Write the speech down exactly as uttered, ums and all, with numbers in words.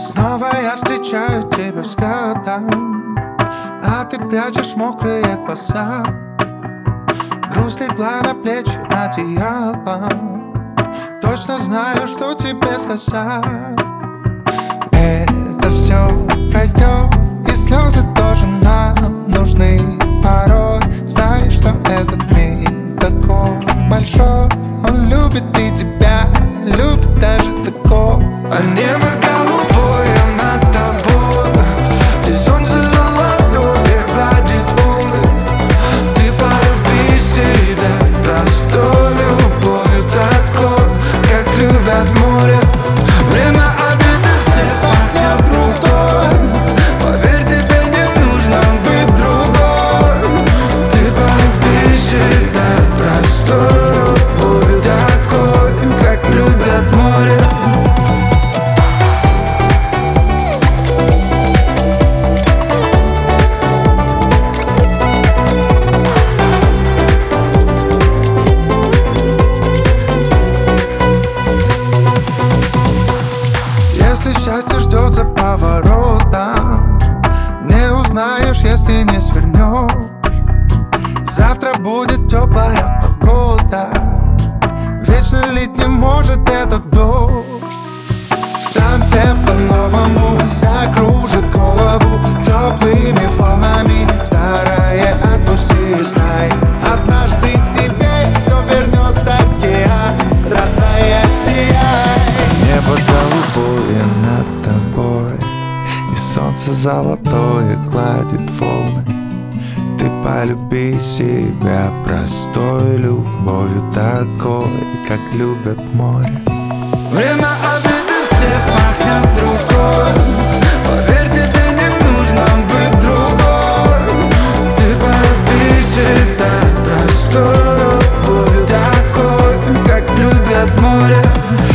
Снова я встречаю тебя взглядом, а ты прячешь мокрые глаза. Грусть легла на плечи одеялом. Точно знаю, что тебе сказать. Это все пройдет, и слезы тоже нам нужны порой. Знаешь, что этот мир такой большой, он любит и тебя, любит даже такого. А небо голубое над тобой, и солнце золотое гладит волны. Ты полюби себя простой любовью такой, как любят море. Время обиды здесь пахнет рукой. Поверь, тебе не нужно быть другой. Ты полюби себя простой любовью такой, как любят море. Счастье ждет за поворотом, не узнаешь, если не свернешь. Завтра будет теплая погода, вечно лить не может этот дождь. В танце по-новому закружит голову теплыми волнами. Старое отпусти, знай, однажды тебе все вернет океан. Родная, сияй. Небо голубое над тобой, и солнце золотое гладит волны. Ты полюби себя простой любовью такой, как любят море. Время обиды здесь пахнет рукой. Поверь, тебе не нужно быть другой. Ты полюби себя простой любовью такой, как любят море.